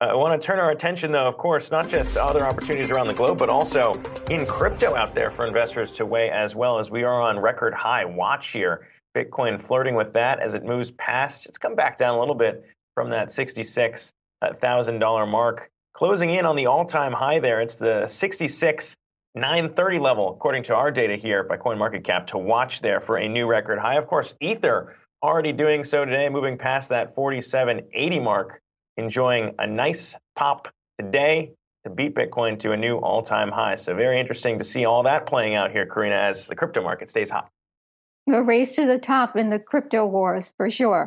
I want to turn our attention, though, of course, not just to other opportunities around the globe, but also in crypto out there for investors to weigh as well, as we are on record high watch here. Bitcoin flirting with that as it moves past. It's come back down a little bit from that $66,000 mark, closing in on the all-time high there. It's the 66,930 level, according to our data here by CoinMarketCap, to watch there for a new record high. Of course, Ether already doing so today, moving past that 4780 mark, enjoying a nice pop today to beat Bitcoin to a new all-time high. So very interesting to see all that playing out here, Karina, as the crypto market stays hot. A race to the top in the crypto wars, for sure.